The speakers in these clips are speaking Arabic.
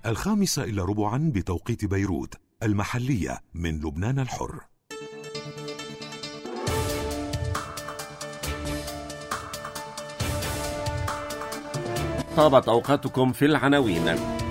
5:15 بتوقيت بيروت المحلية من لبنان الحر. طابت أوقاتكم في العناوين.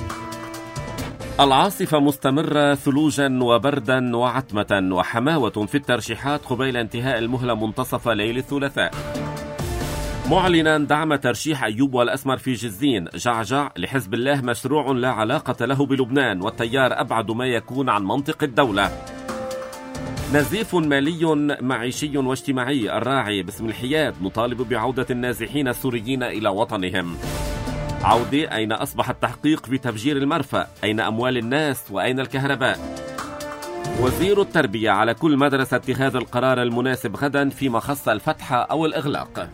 العاصفة مستمرة، ثلوجا وبردا وعتمة وحماوة في الترشيحات قبيل انتهاء المهلة منتصف ليل الثلاثاء. معلنا دعم ترشيح أيوب والأسمر في جزين. جعجع لحزب الله مشروع لا علاقة له بلبنان والتيار أبعد ما يكون عن منطق الدولة. نزيف مالي معيشي واجتماعي. الراعي باسم الحياد نطالب بعودة النازحين السوريين إلى وطنهم. عودة، أين أصبح التحقيق في تفجير المرفأ؟ أين أموال الناس وأين الكهرباء؟ وزير التربية على كل مدرسة اتخاذ القرار المناسب غدا فيما خص الفتح أو الإغلاق.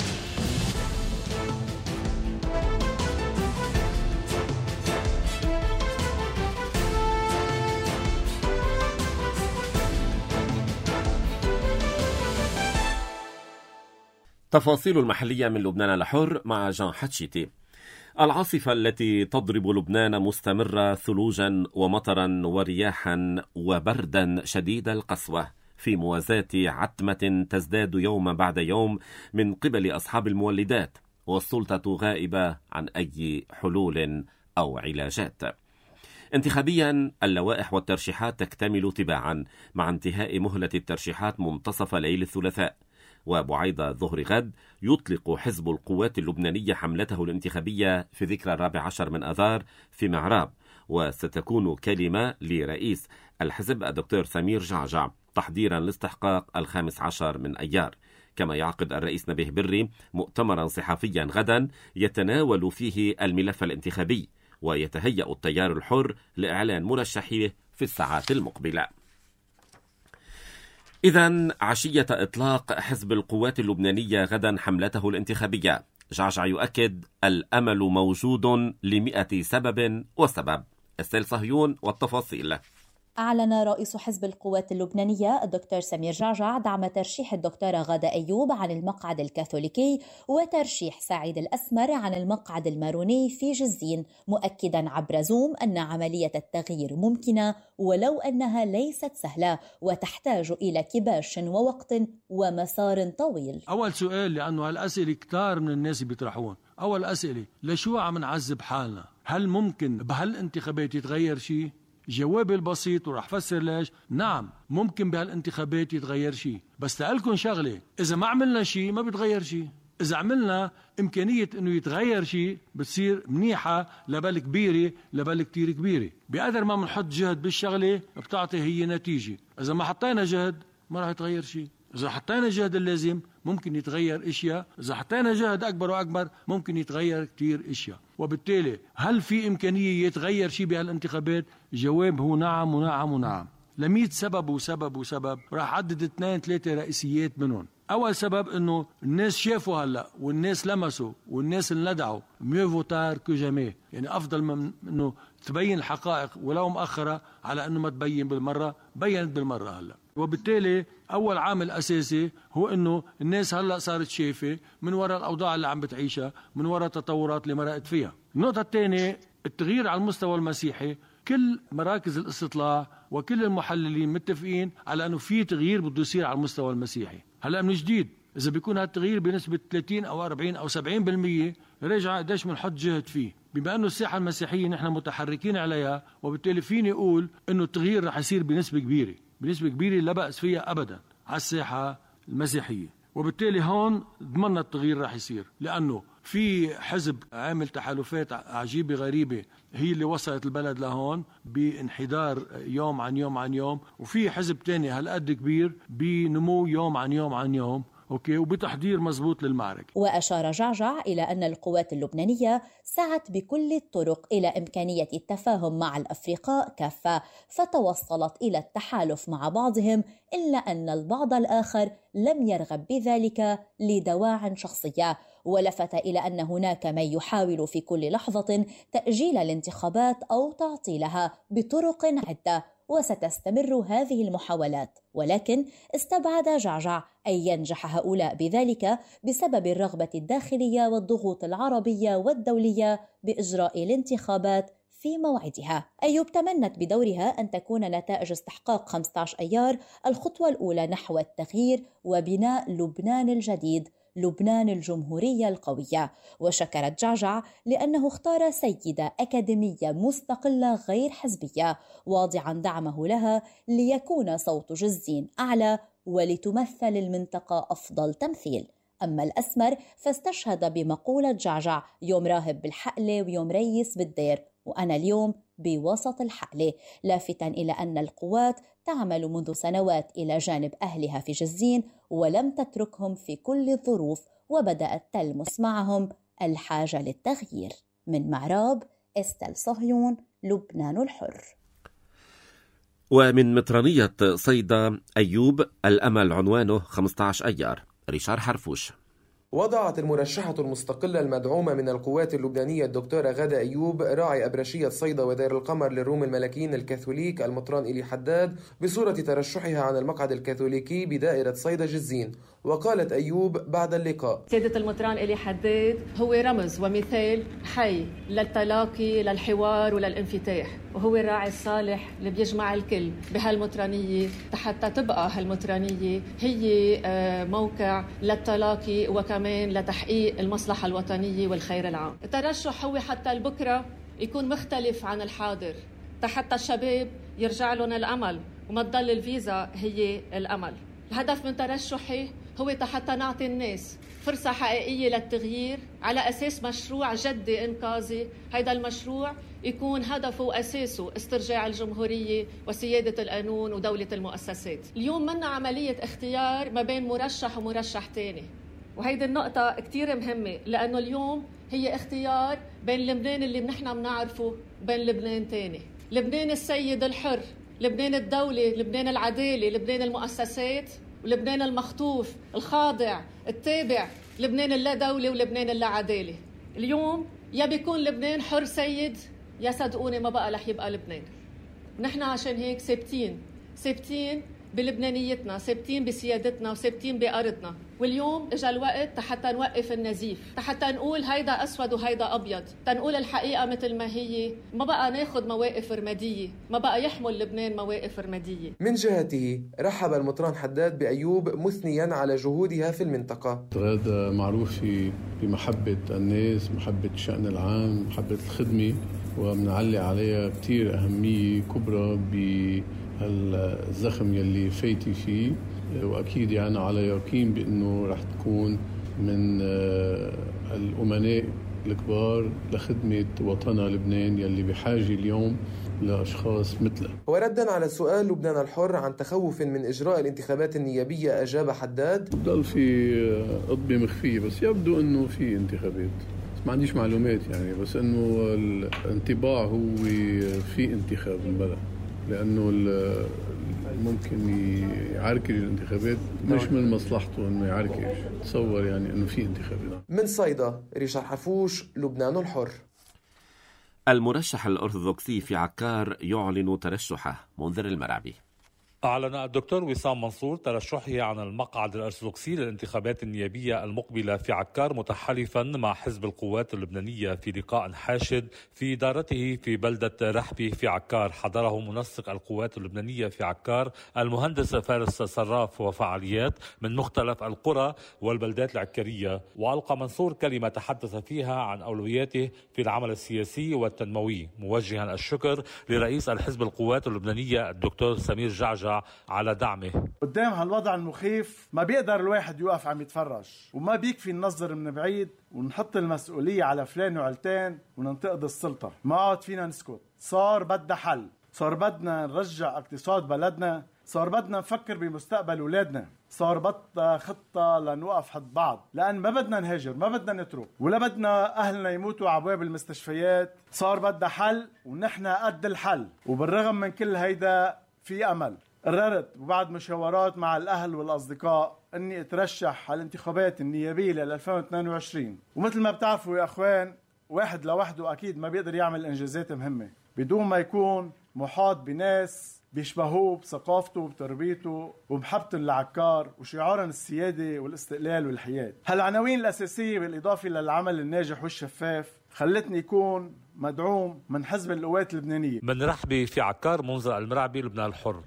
تفاصيل المحلية من لبنان الحر مع جان حتشيتي. العاصفة التي تضرب لبنان مستمرة، ثلوجا ومطرا ورياحا وبردا شديد القسوة، في موازاة عتمة تزداد يوم بعد يوم من قبل أصحاب المولدات، والسلطة غائبة عن أي حلول أو علاجات. انتخابيا، اللوائح والترشيحات تكتمل تباعا مع انتهاء مهلة الترشيحات منتصف ليل الثلاثاء. وبعيد ظهر غد يطلق حزب القوات اللبنانية حملته الانتخابية في ذكرى 14 من آذار في معراب، وستكون كلمة لرئيس الحزب الدكتور سمير جعجع تحضيرا لاستحقاق 15 من أيار. كما يعقد الرئيس نبيه بري مؤتمرا صحفيا غدا يتناول فيه الملف الانتخابي، ويتهيأ التيار الحر لإعلان مرشحيه في الساعات المقبلة. إذن عشية إطلاق حزب القوات اللبنانية غدا حملته الانتخابية، جعجع يؤكد الأمل موجود ل100 سبب وسبب. السيل صهيون والتفاصيل. أعلن رئيس حزب القوات اللبنانية الدكتور سمير جعجع دعم ترشيح الدكتورة غادة أيوب عن المقعد الكاثوليكي وترشيح سعيد الأسمر عن المقعد الماروني في جزين، مؤكدا عبر زوم أن عملية التغيير ممكنة ولو أنها ليست سهلة وتحتاج إلى كباش ووقت ومسار طويل. أول سؤال، لأنه هالأسئلة كتار من الناس بيطرحون، أول أسئلة، لشو عم نعذب حالنا؟ هل ممكن بهالانتخابات يتغير شيء؟ جوابي البسيط ورح فسر ليش، نعم ممكن بهالانتخابات يتغير شيء، بس تقلكن شغلة، إذا ما عملنا شيء ما بيتغير شيء. إذا عملنا إمكانية إنه يتغير شيء بتصير منيحة لبال كبيرة لبال كتير كبيرة. بقدر ما منحط جهد بالشغلة بتعطي هي نتيجة. إذا ما حطينا جهد ما رح يتغير شيء. إذا حطينا الجهد اللازم ممكن يتغير إشياء، إذا حطينا جهد أكبر وأكبر ممكن يتغير كتير إشياء. وبالتالي هل في إمكانية يتغير شيء بهالانتخابات؟ جواب هو نعم ونعم ونعم، ل100 سبب وسبب وسبب. راح عدد 2-3 رئيسيات منهم. أول سبب إنه الناس شافوا هلأ والناس لمسوا والناس انلدعوا، mieux vaut tard que jamais، يعني أفضل من إنه تبين الحقائق ولو مؤخرة على إنه ما تبين بالمرة. بينت بالمرة هلأ. وبالتالي أول عامل أساسي هو إنه الناس هلأ صارت شايفة من وراء الأوضاع اللي عم بتعيشها، من وراء التطورات اللي مرقت فيها. النقطة الثانية، التغيير على المستوى المسيحي. كل مراكز الاستطلاع وكل المحللين متفقين على أنه في تغيير بده يصير على المستوى المسيحي. هلأ من جديد إذا بيكون هالتغيير بنسبة 30 أو 40 أو 70%، رجع قديش بنحط جهد فيه. بما أنه الساحة المسيحية نحن متحركين عليها، وبالتالي فيني أقول أنه التغيير رح يصير بنسبة كبيرة، بنسبة كبيرة لا بأس فيها أبدا على الساحة المسيحية. وبالتالي هون ضمننا التغيير رح يصير، لأنه في حزب عامل تحالفات عجيبة غريبة هي اللي وصلت البلد لهون بانحدار يوم عن يوم عن يوم، وفي حزب تاني هالقد كبير بنمو يوم عن يوم عن يوم، وبتحضير مزبوط للمعركة. وأشار جعجع إلى أن القوات اللبنانية سعت بكل الطرق إلى إمكانية التفاهم مع الأفرقاء كافة، فتوصلت إلى التحالف مع بعضهم، إلا أن البعض الآخر لم يرغب بذلك لدواع شخصية. ولفت إلى أن هناك من يحاول في كل لحظة تأجيل الانتخابات أو تعطيلها بطرق عدة، وستستمر هذه المحاولات. ولكن استبعد جعجع أن ينجح هؤلاء بذلك بسبب الرغبة الداخلية والضغوط العربية والدولية بإجراء الانتخابات في موعدها. أيوب تمنت بدورها أن تكون نتائج استحقاق 15 أيار الخطوة الأولى نحو التغيير وبناء لبنان الجديد، لبنان الجمهورية القوية. وشكرت جعجع لأنه اختار سيدة أكاديمية مستقلة غير حزبية، واضعا دعمه لها ليكون صوت جزين أعلى ولتمثل المنطقة أفضل تمثيل. أما الأسمر فاستشهد بمقولة جعجع: يوم راهب بالحقلة ويوم ريس بالدير، وأنا اليوم بوسط الحقلة، لافتاً إلى أن القوات تعمل منذ سنوات إلى جانب أهلها في جزين ولم تتركهم في كل الظروف، وبدأت تلمس معهم الحاجة للتغيير. من معراب، استل صهيون، لبنان الحر. ومن مطرانية صيدا أيوب الأمل عنوانه 15 أيار، ريشار حرفوش. وضعت المرشحة المستقلة المدعومة من القوات اللبنانية الدكتورة غادة أيوب راعي أبرشية صيدا ودير القمر للروم الملكيين الكاثوليك المطران إلي حداد بصورة ترشحها عن المقعد الكاثوليكي بدائرة صيدا جزين. وقالت أيوب بعد اللقاء: سيدة المطران إلي حداد هو رمز ومثال حي للتلاقي، للحوار وللانفتاح، وهو الراعي الصالح اللي بيجمع الكل بهالمطرانية حتى تبقى هالمطرانية هي موقع للتلاقي وكمان لتحقيق المصلحة الوطنية والخير العام. الترشح هو حتى البكرة يكون مختلف عن الحاضر، حتى الشباب يرجع لهم الأمل وما تضل الفيزا هي الأمل. الهدف من ترشحي هو حتى نعطي الناس فرصة حقيقية للتغيير على أساس مشروع جدي إنقاذي. هيدا المشروع يكون هدفه وأساسه استرجاع الجمهورية وسيادة القانون ودولة المؤسسات. اليوم منا عملية اختيار ما بين مرشح ومرشح تاني، وهيدي النقطة كتير مهمة، لأنه اليوم هي اختيار بين لبنان اللي نحن بنعرفه وبين لبنان تاني، لبنان السيد الحر، لبنان الدولة، لبنان العدالة، لبنان المؤسسات، ولبنان المخطوف الخاضع التابع، لبنان اللا دولة ولبنان اللا عدالة. اليوم يا بيكون لبنان حر سيد، يا صدقوني ما بقى رح يبقى لبنان. نحن عشان هيك ثابتين بلبنانيتنا، ثابتين بسيادتنا وثابتين بأرضنا. واليوم اجى الوقت حتى نوقف النزيف، حتى نقول هيدا أسود وهيدا أبيض، تنقول الحقيقة مثل ما هي. ما بقى ناخد مواقف رمادية، ما بقى يحمل لبنان مواقف رمادية. من جهته رحب المطران حداد بأيوب مثنيا على جهودها في المنطقة. غادة معروفة بمحبة الناس، محبة الشأن العام، محبة الخدمة، ومنعلي عليها كتير أهمية كبرى الزخم يلي فايتي فيه، وأكيد يعني على يقين بأنه رح تكون من الأمناء الكبار لخدمة وطننا لبنان يلي بحاجة اليوم لأشخاص مثله. وردا على سؤال لبنان الحر عن تخوف من إجراء الانتخابات النيابية أجاب حداد: بضل في قطبة مخفية، بس يبدو أنه في انتخابات، ما عنديش معلومات يعني، بس أنه الانطباع هو في انتخاب بالبلد، لأنه ممكن يعركل الانتخابات، مش من مصلحته أنه يعركل. تصور يعني أنه في انتخابات. من صيدا، ريشار حرفوش، لبنان الحر. المرشح الأرثوذكسي في عكار يعلن ترشحه، منذر المرعبي. أعلن الدكتور وسام منصور ترشحه عن المقعد الأرثوذكسي للانتخابات النيابية المقبلة في عكار، متحالفا مع حزب القوات اللبنانية في لقاء حاشد في دارته في بلدة رحبي في عكار، حضره منسق القوات اللبنانية في عكار المهندس فارس صراف وفعاليات من مختلف القرى والبلدات العكارية. وألقى منصور كلمة تحدث فيها عن أولوياته في العمل السياسي والتنموي، موجها الشكر لرئيس الحزب القوات اللبنانية الدكتور سمير جعجع على دعمه. قدام هالوضع المخيف ما بيقدر الواحد يوقف عم يتفرج، وما بيكفي ننظر من بعيد ونحط المسؤولية على فلان وعلتان وننتقد السلطة. ما عاد فينا نسكت، صار بدنا حل، صار بدنا نرجع اقتصاد بلدنا، صار بدنا نفكر بمستقبل أولادنا، صار بدنا خطة لنوقف حد بعض، لأن ما بدنا نهاجر، ما بدنا نترك، ولا بدنا أهلنا يموتوا على أبواب المستشفيات. صار بدنا حل ونحن قد الحل، وبالرغم من كل هيدا في أمل. قررت وبعد مشاورات مع الأهل والأصدقاء أني أترشح على الانتخابات النيابية لل 2022. ومثل ما بتعرفوا يا أخوان، واحد لوحده أكيد ما بيقدر يعمل إنجازات مهمة بدون ما يكون محاط بناس بيشبهوه بثقافته وبتربيته ومحبته للعكار وشعارا السيادة والاستقلال والحياد. هالعناوين الأساسية بالإضافة للعمل الناجح والشفاف خلتني يكون مدعوم من حزب القوات اللبنانية. من رحبة في عكار، منذر المرعبي، لبنان الحر.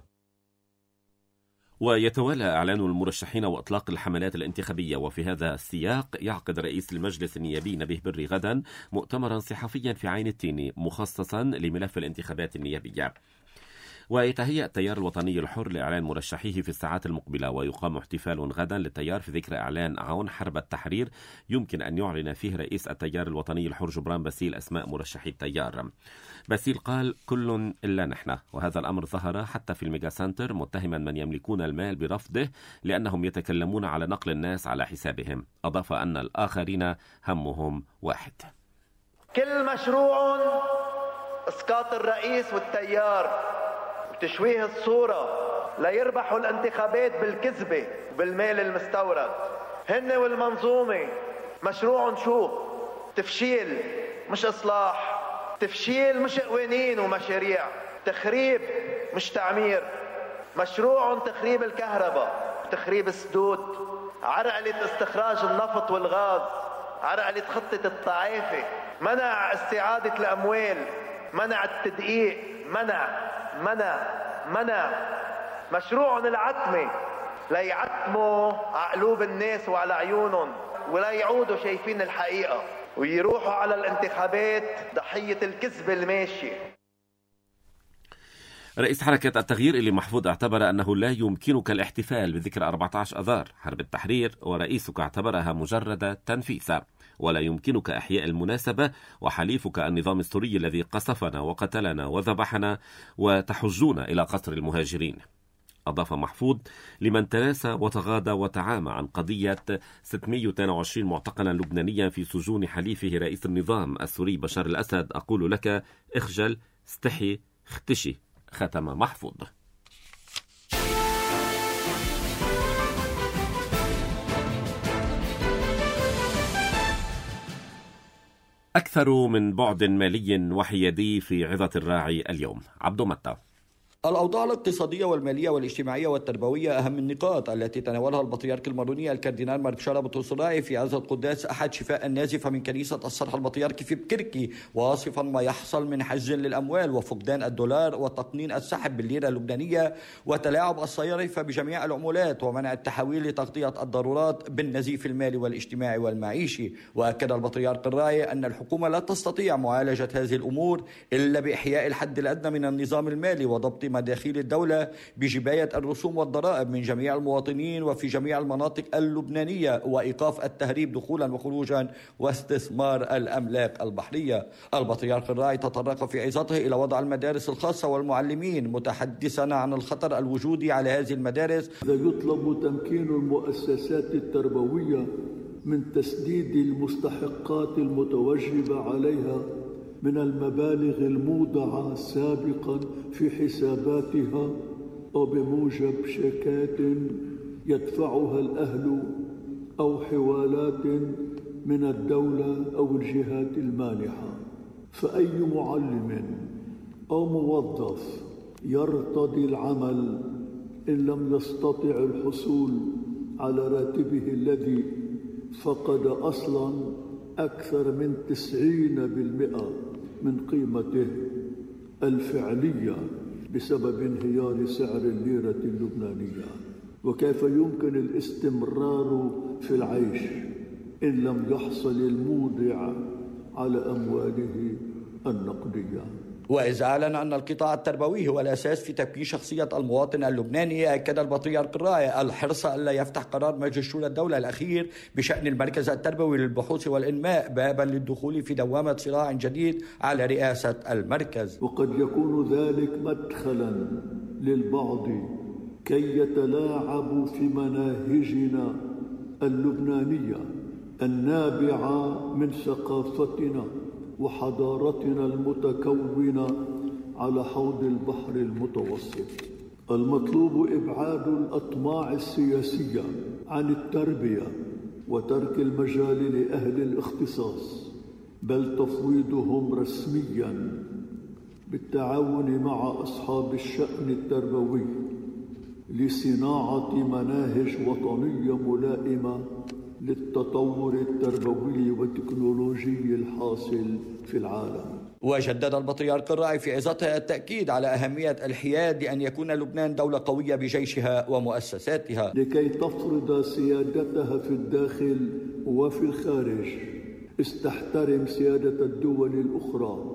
ويتوالى إعلان المرشحين وإطلاق الحملات الانتخابية، وفي هذا السياق يعقد رئيس المجلس النيابي نبيه بري غدا مؤتمرا صحفيا في عين التيني مخصصا لملف الانتخابات النيابية. ويتهيأ التيار الوطني الحر لإعلان مرشحيه في الساعات المقبلة، ويقام احتفال غدا للتيار في ذكرى إعلان عون حرب التحرير يمكن أن يعلن فيه رئيس التيار الوطني الحر جبران باسيل أسماء مرشحي التيار. باسيل قال: كل إلا نحن، وهذا الأمر ظهر حتى في الميجا سنتر، متهما من يملكون المال برفضه لأنهم يتكلمون على نقل الناس على حسابهم. أضاف أن الآخرين همهم واحد. كل مشروع إسقاط الرئيس والتيار وتشويه الصورة ليربحوا الانتخابات بالكذبة وبالمال المستورد. هن والمنظومة مشروع شو؟ تفشيل مش إصلاح، تفشيل مش قوانين ومشاريع، تخريب مش تعمير. مشروع تخريب الكهرباء، تخريب السدود، عرقلة استخراج النفط والغاز، عرقلة خطة الطائفة، منع استعادة الأموال، منع التدقيق، منع مشروع العتمة ليعتموا عقلوب الناس وعلى عيونهم ولا يعودوا شايفين الحقيقة ويروحوا على الانتخابات ضحية الكذب الماشية. رئيس حركة التغيير اللي محفوظ اعتبر أنه لا يمكنك الاحتفال بذكرى 14 أذار حرب التحرير، ورئيسك اعتبرها مجرد تنفيسة، ولا يمكنك إحياء المناسبة، وحليفك النظام السوري الذي قصفنا وقتلنا وذبحنا، وتحجون إلى قصر المهاجرين. أضاف محفوظ: لمن تناسى وتغاضى وتعامى عن قضية 622 معتقلا لبنانيا في سجون حليفه رئيس النظام السوري بشار الأسد، أقول لك: اخجل، استحي، اختشي. ختم محفوظ. أكثر من بعد مالي وحيادي في عظة الراعي اليوم. عبد متى. الأوضاع الاقتصادية والمالية والاجتماعية والتربوية أهم النقاط التي تناولها البطريرك الماروني الكاردينال مار بشارة بطرس الراعي في عظة قداس أحد شفاء النازفة من كنيسة الصرح البطريركي في بكركي، واصفا ما يحصل من حج للأموال وفقدان الدولار وتقنين السحب بالليرة اللبنانية وتلاعب الصيارفة بجميع العملات ومنع التحويل لتغطية الضرورات بالنزيف المالي والاجتماعي والمعيشي. وأكد البطريرك الراعي أن الحكومة لا تستطيع معالجة هذه الأمور إلا بإحياء الحد الأدنى من النظام المالي وضبط مداخيل الدولة بجباية الرسوم والضرائب من جميع المواطنين وفي جميع المناطق اللبنانية، وإيقاف التهريب دخولا وخروجا واستثمار الأملاك البحرية. البطريرك الراعي تطرق في عظته إلى وضع المدارس الخاصة والمعلمين، متحدثا عن الخطر الوجودي على هذه المدارس. يطلب تمكين المؤسسات التربوية من تسديد المستحقات المتوجبة عليها من المبالغ المودعة سابقا في حساباتها أو بموجب شيكات يدفعها الأهل أو حوالات من الدولة أو الجهات المانحة. فأي معلم أو موظف يرتضي العمل إن لم يستطع الحصول على راتبه الذي فقد أصلا أكثر من 90% من قيمته الفعلية بسبب انهيار سعر الليرة اللبنانية. وكيف يمكن الاستمرار في العيش إن لم يحصل المودع على أمواله النقدية؟ وإذ أعلن أن القطاع التربوي هو الأساس في تكوين شخصية المواطن اللبناني، أكد البطريرك الراعي الحرص ألا يفتح قرار مجلس شورى الدولة الأخير بشأن المركز التربوي للبحوث والإنماء بابا للدخول في دوامة صراع جديد على رئاسة المركز. وقد يكون ذلك مدخلا للبعض كي يتلاعبوا في مناهجنا اللبنانية النابعة من ثقافتنا وحضارتنا المتكونة على حوض البحر المتوسط. المطلوب إبعاد الأطماع السياسية عن التربية وترك المجال لأهل الاختصاص، بل تفويضهم رسميا بالتعاون مع أصحاب الشأن التربوي لصناعة مناهج وطنية ملائمة للتطور التربوي والتكنولوجي الحاصل في العالم. وجدد البطريرك الراعي في عظتها التأكيد على أهمية الحياد لأن يكون لبنان دولة قوية بجيشها ومؤسساتها لكي تفرض سيادتها في الداخل وفي الخارج. استحترم سيادة الدول الأخرى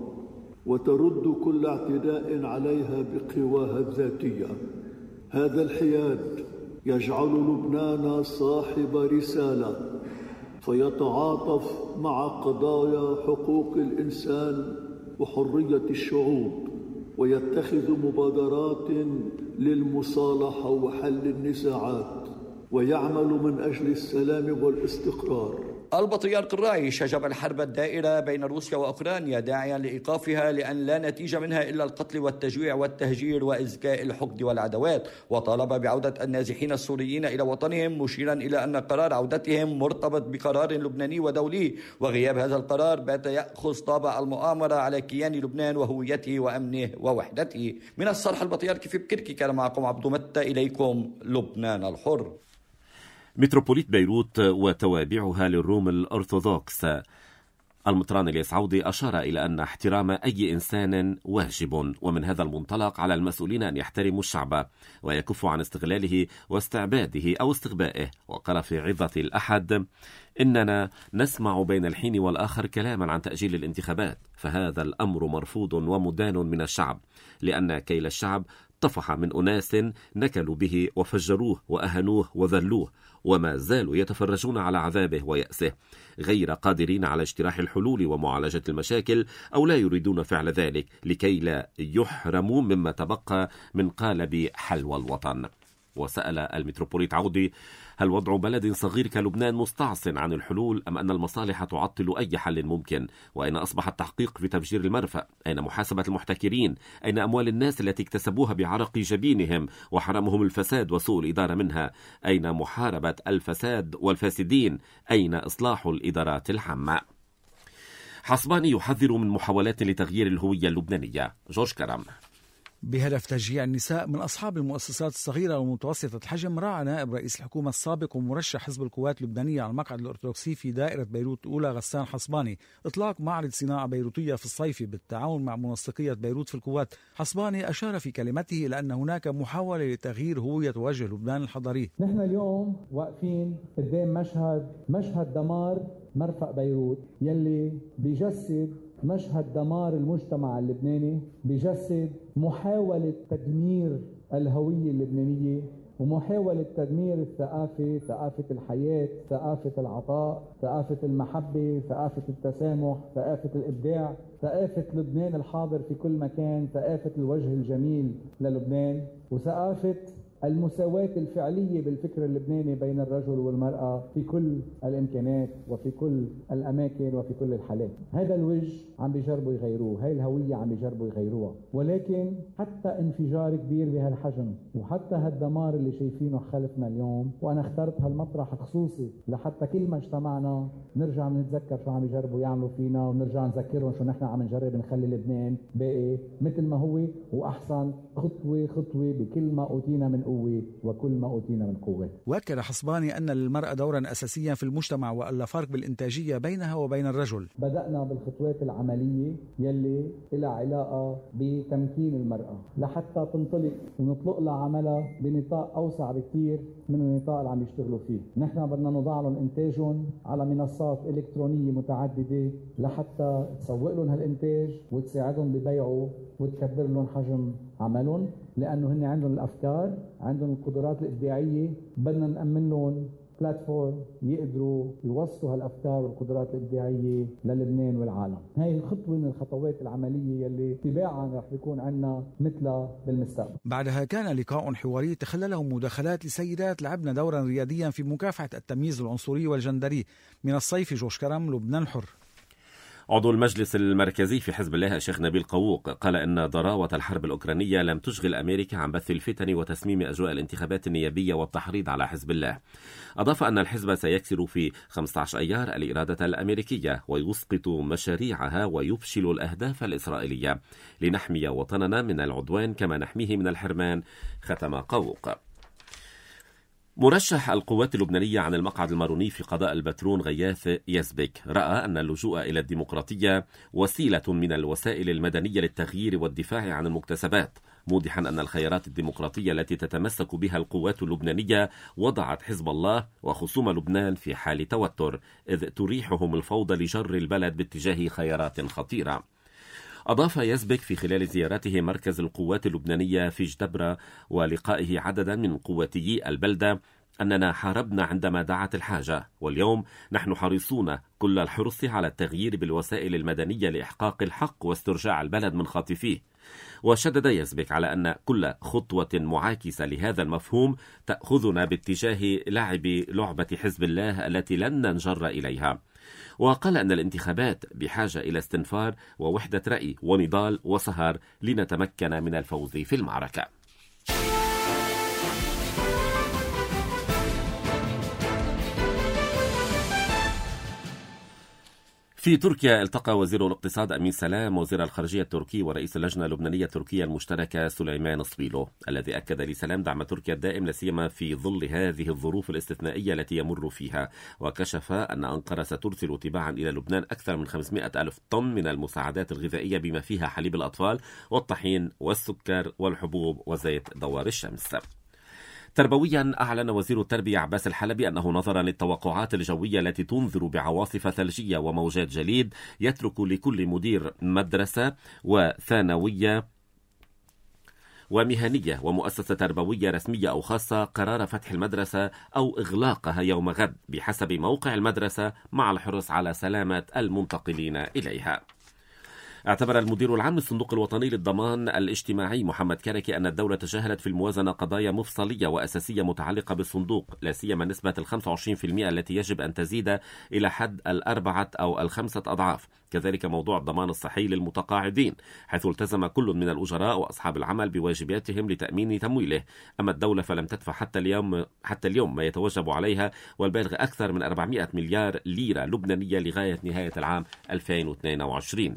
وترد كل اعتداء عليها بقواها الذاتية. هذا الحياد يجعل لبنان صاحب رسالة فيتعاطف مع قضايا حقوق الإنسان وحرية الشعوب ويتخذ مبادرات للمصالحة وحل النزاعات ويعمل من أجل السلام والاستقرار. البطريرك الراعي شجب الحرب الدائرة بين روسيا وأوكرانيا داعيا لإيقافها لأن لا نتيجة منها إلا القتل والتجويع والتهجير وإزكاء الحقد والعداوات، وطالب بعودة النازحين السوريين إلى وطنهم مشيرا إلى أن قرار عودتهم مرتبط بقرار لبناني ودولي، وغياب هذا القرار بات يأخذ طابع المؤامرة على كيان لبنان وهويته وأمنه ووحدته. من الصرح البطريركي في بكركي كان معكم عبد متى، إليكم لبنان الحر. متروبوليت بيروت وتوابعها للروم الأرثوذكس المطران إلياس عودي أشار إلى أن احترام أي إنسان واجب، ومن هذا المنطلق على المسؤولين أن يحترموا الشعب ويكفوا عن استغلاله واستعباده أو استغبائه. وقال في عظة الأحد: إننا نسمع بين الحين والآخر كلاما عن تأجيل الانتخابات، فهذا الأمر مرفوض ومدان من الشعب، لأن كيل الشعب طفح من أناس نكلوا به وفجروه وأهنوه وذلوه، وما زالوا يتفرجون على عذابه ويأسه، غير قادرين على اجتراح الحلول ومعالجة المشاكل، أو لا يريدون فعل ذلك لكي لا يحرموا مما تبقى من قالب حلوى الوطن. وسأل المتروبوليت عودي: هل وضع بلد صغير كلبنان مستعصٍ عن الحلول أم أن المصالح تعطل أي حل ممكن؟ وأين أصبح التحقيق في تفجير المرفأ؟ أين محاسبة المحتكرين؟ أين أموال الناس التي اكتسبوها بعرق جبينهم وحرمهم الفساد وسوء الإدارة منها؟ أين محاربة الفساد والفاسدين؟ أين إصلاح الإدارات العامة؟ حصباني يحذر من محاولات لتغيير الهوية اللبنانية. جورج كرم. بهدف تشجيع النساء من أصحاب المؤسسات الصغيرة ومتوسطة الحجم، راعى نائب رئيس الحكومة السابق ومرشح حزب القوات اللبنانية على المقعد الأرثوذكسي في دائرة بيروت الأولى غسان حصباني إطلاق معرض صناعة بيروتية في الصيف بالتعاون مع منسقية بيروت في القوات. حصباني أشار في كلمته إلى أن هناك محاولة لتغيير هوية وجه لبنان الحضاري. نحن اليوم واقفين قدام مشهد دمار مرفأ بيروت يلي بيجسد مشهد دمار المجتمع اللبناني، بيجسد محاولة تدمير الهوية اللبنانية ومحاولة تدمير الثقافة، ثقافة الحياة، ثقافة العطاء، ثقافة المحبة، ثقافة التسامح، ثقافة الإبداع، ثقافة لبنان الحاضر في كل مكان، ثقافة الوجه الجميل للبنان، وثقافة المساواة الفعلية بالفكر اللبناني بين الرجل والمرأة في كل الإمكانات وفي كل الأماكن وفي كل الحالات. هذا الوجه عم بيجربوا يغيروه، هاي الهوية عم بيجربوا يغيروها، ولكن حتى انفجار كبير بهالحجم وحتى هالدمار اللي شايفينه خلفنا اليوم، وأنا اخترت هالمطرح خصوصي لحتى كل ما اجتمعنا نرجع نتذكر شو عم يجربوا يعملوا فينا، ونرجع نذكرهم شو نحن عم نجرب نخلي لبنان باقي مثل ما هو وأحسن، خطوة خطوة بكل ما أوتينا من قوة وكل ما أوتينا من قوة. وأكد حصباني أن للمرأة دورا أساسيا في المجتمع وألا فرق بالإنتاجية بينها وبين الرجل. بدأنا بالخطوات العملية يلي لها علاقة بتمكين المرأة لحتى تنطلق ونطلق لها عملها بنطاق أوسع بكثير من النطاق اللي عم يشتغلوا فيه. نحن بدنا نضع لهم إنتاجهم على منصات إلكترونية متعددة لحتى تسوق لهم هالإنتاج وتساعدهم ببيعه وتكبر لهم حجم عملهم، لأنه هن عندهم الأفكار، عندهم القدرات الإبداعية، بدنا نأمن لهم بلاتفورم يقدروا يوصلوا هالأفكار والقدرات الإبداعية للبنان والعالم. هاي الخطوة من الخطوات العملية يلي تباعا رح يكون عنا مثلها بالمستقبل. بعدها كان لقاء حواري تخلله مداخلات لسيدات لعبن دورا رياديا في مكافحة التمييز العنصري والجندري. من الصيف جوش كرم، لبنان الحر. عضو المجلس المركزي في حزب الله الشيخ نبيل قووق قال إن ضراوة الحرب الأوكرانية لم تشغل أمريكا عن بث الفتن وتسميم أجواء الانتخابات النيابية والتحريض على حزب الله. أضاف أن الحزب سيكسر في 15 أيار الإرادة الأمريكية ويسقط مشاريعها ويفشل الأهداف الإسرائيلية لنحمي وطننا من العدوان كما نحميه من الحرمان، ختم قووق. مرشح القوات اللبنانية عن المقعد الماروني في قضاء البترون غياث يزبك رأى أن اللجوء إلى الديمقراطية وسيلة من الوسائل المدنية للتغيير والدفاع عن المكتسبات، موضحا أن الخيارات الديمقراطية التي تتمسك بها القوات اللبنانية وضعت حزب الله وخصوم لبنان في حال توتر، إذ تريحهم الفوضى لجر البلد باتجاه خيارات خطيرة. أضاف يزبك في خلال زيارته مركز القوات اللبنانية في جدبرة ولقائه عددا من قواتي البلدة أننا حاربنا عندما دعت الحاجة، واليوم نحن حريصون كل الحرص على التغيير بالوسائل المدنية لإحقاق الحق واسترجاع البلد من خاطفيه. وشدد يزبك على أن كل خطوة معاكسة لهذا المفهوم تأخذنا باتجاه لعب لعبة حزب الله التي لن ننجر إليها. وقال أن الانتخابات بحاجة إلى استنفار ووحدة رأي ونضال وسهر لنتمكن من الفوز في المعركة. في تركيا التقى وزير الاقتصاد أمين سلام وزير الخارجية التركي ورئيس اللجنة اللبنانية التركية المشتركة سليمان صبيلو، الذي أكد لسلام دعم تركيا الدائم لاسيما في ظل هذه الظروف الاستثنائية التي يمر فيها، وكشف أن أنقرة سترسل تباعا إلى لبنان أكثر من 500 ألف طن من المساعدات الغذائية بما فيها حليب الأطفال والطحين والسكر والحبوب وزيت دوار الشمس. تربويا أعلن وزير التربية عباس الحلبي أنه نظرا للتوقعات الجوية التي تنذر بعواصف ثلجية وموجات جليد يترك لكل مدير مدرسة وثانوية ومهنية ومؤسسة تربوية رسمية أو خاصة قرار فتح المدرسة أو إغلاقها يوم غد بحسب موقع المدرسة مع الحرص على سلامة المنتقلين إليها. اعتبر المدير العام للصندوق الوطني للضمان الاجتماعي محمد كركي أن الدولة تجاهلت في الموازنة قضايا مفصلية وأساسية متعلقة بالصندوق، لا سيما نسبة 25% التي يجب أن تزيد إلى حد 4 أو 5 أضعاف، كذلك موضوع الضمان الصحي للمتقاعدين، حيث التزم كل من الأجراء وأصحاب العمل بواجباتهم لتأمين تمويله. أما الدولة فلم تدفع حتى اليوم ما يتوجب عليها، والبالغ أكثر من 400 مليار ليرة لبنانية لغاية نهاية العام 2022.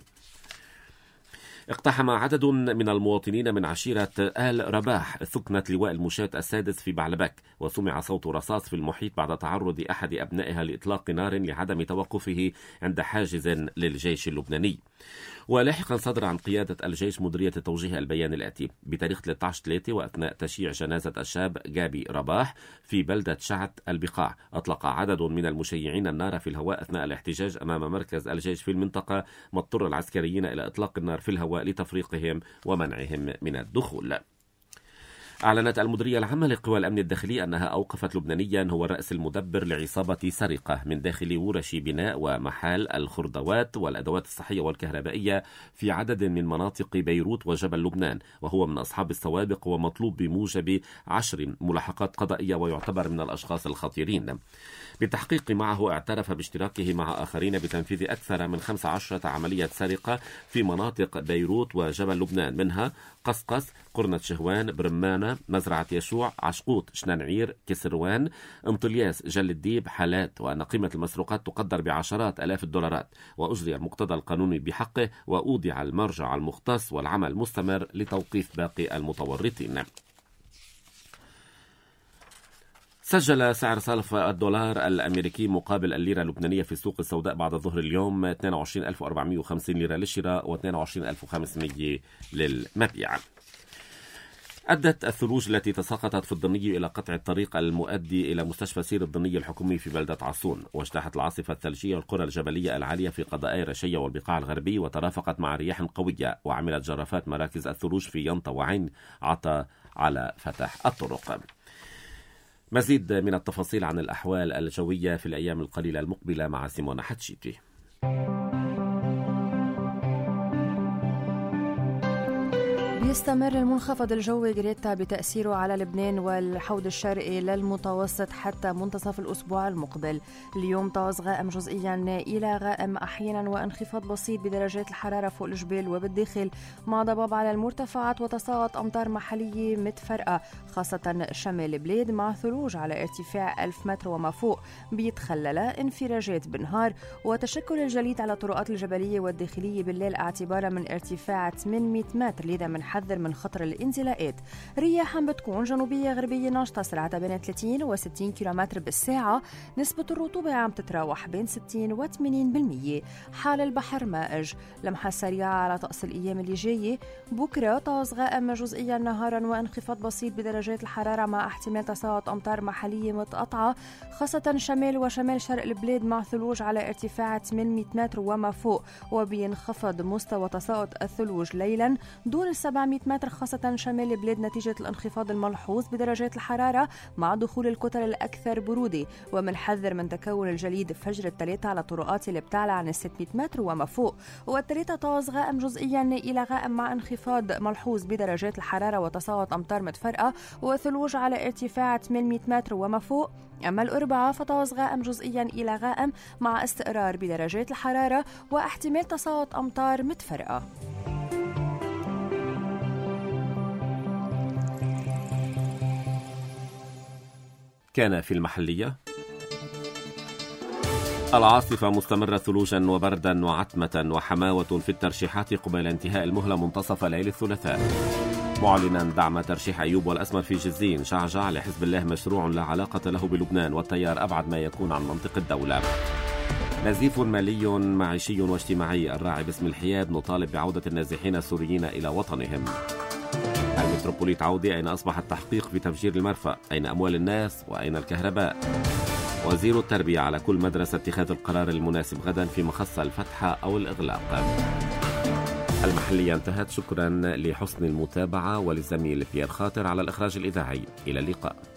اقتحم عدد من المواطنين من عشيرة آل رباح ثكنة لواء المشاة السادس في بعلبك، وسمع صوت رصاص في المحيط بعد تعرض أحد أبنائها لإطلاق نار لعدم توقفه عند حاجز للجيش اللبناني. ولاحقا صدر عن قيادة الجيش مديرية توجيه البيان الآتي: بتاريخ 13/3 وأثناء تشييع جنازة الشاب جابي رباح في بلدة شعت البقاع، أطلق عدد من المشيعين النار في الهواء أثناء الاحتجاج أمام مركز الجيش في المنطقة، ما اضطر العسكريين إلى إطلاق النار في الهواء لتفريقهم ومنعهم من الدخول. أعلنت المديرية العامة لقوى الأمن الداخلي أنها أوقفت لبنانيا هو الرأس المدبر لعصابة سرقة من داخل ورش بناء ومحال الخردوات والأدوات الصحية والكهربائية في عدد من مناطق بيروت وجبل لبنان، وهو من أصحاب السوابق ومطلوب بموجب 10 ملاحقات قضائية ويعتبر من الأشخاص الخطيرين. بالتحقيق معه اعترف باشتراكه مع آخرين بتنفيذ أكثر من 15 عملية سرقة في مناطق بيروت وجبل لبنان، منها قصقص، قرنة شهوان، برمانة، مزرعة يشوع، عشقوط، شنانعير، كسروان، انطلياس، جل الديب، حالات، وأن قيمة المسروقات تقدر بعشرات آلاف الدولارات، وأجري المقتضى القانوني بحقه وأودع المرجع المختص والعمل مستمر لتوقيف باقي المتورطين. سجل سعر صرف الدولار الأمريكي مقابل الليرة اللبنانية في السوق السوداء بعد ظهر اليوم 22,450 ليرة للشراء و22,500 للمبيع. أدت الثلوج التي تساقطت في الضنية إلى قطع الطريق المؤدي إلى مستشفى سير الضنية الحكومي في بلدة عصون، واجتاحت العاصفة الثلجية القرى الجبلية العالية في قضائي رشية والبقاع الغربي، وترافقت مع رياح قوية، وعملت جرافات مراكز الثلوج في ينطا وعين عطا على فتح الطرق. مزيد من التفاصيل عن الأحوال الجوية في الأيام القليلة المقبلة مع سيمونا حتشيتي. يستمر المنخفض الجوي جريتا بتأثيره على لبنان والحوض الشرقي للمتوسط حتى منتصف الأسبوع المقبل. اليوم طاز غائم جزئيا إلى غائم أحيانا وانخفاض بسيط بدرجات الحرارة فوق الجبال وبالداخل، مع ضباب على المرتفعات وتساقط أمطار محلية متفرقة خاصة شمال البلاد، مع ثلوج على ارتفاع 1000 متر وما فوق بيتخللها انفراجات بالنهار، وتشكل الجليد على الطرقات الجبلية والداخلية بالليل اعتبارا من ارتفاع 800 متر، لذا من حذر ويحذر من خطر الانزلاقات. رياح بتكون جنوبية غربية ناشطة سرعتها بين 30 و 60 كيلومتر بالساعة. نسبة الرطوبة عم تتراوح بين 60 و 80%. حال البحر مائج. لمحة سريعة على طقس الأيام اللي جاية. بكرة طقس غائم جزئيا نهارا وانخفاض بسيط بدرجات الحرارة مع احتمال تساقط أمطار محلية متقطعة خاصة شمال وشمال شرق البلاد مع ثلوج على ارتفاع 800 متر وما فوق، وبينخفض مستوى تساقط الثلوج ليلا دون 700 متر خاصة شمال البلاد نتيجة الانخفاض الملحوظ بدرجات الحرارة مع دخول الكتل الأكثر برودة. ومنحذر من تكون الجليد فجر الثلاثة على طرقات اللي بتعلى عن 600 متر وما فوق. والثلاثة طقس غائم جزئيا إلى غائم مع انخفاض ملحوظ بدرجات الحرارة وتساقط أمطار متفرقة وثلوج على ارتفاع 800 متر وما فوق. أما الأربعاء فطقس غائم جزئيا إلى غائم مع استقرار بدرجات الحرارة واحتمال تساقط أمطار متفرقة. كان في المحلية العاصفة مستمرة ثلوجا وبردا وعتمة وحماوة في الترشيحات قبيل انتهاء المهلة منتصف ليل الثلاثاء. معلنا دعم ترشيح أيوب والأسمر في جزين. شعشع لحزب الله مشروع لا علاقة له بلبنان والتيار أبعد ما يكون عن منطق الدولة. نزيف مالي معيشي واجتماعي. الراعي باسم الحياد نطالب بعودة النازحين السوريين إلى وطنهم. المتروبوليت عودة. أين أصبح التحقيق في تفجير المرفأ؟ أين أموال الناس وأين الكهرباء؟ وزير التربية على كل مدرسة اتخاذ القرار المناسب غدا في مخص الفتح أو الإغلاق. المحلية انتهت. شكرا لحسن المتابعة وللزميل بيير خاطر على الإخراج الإذاعي. إلى اللقاء.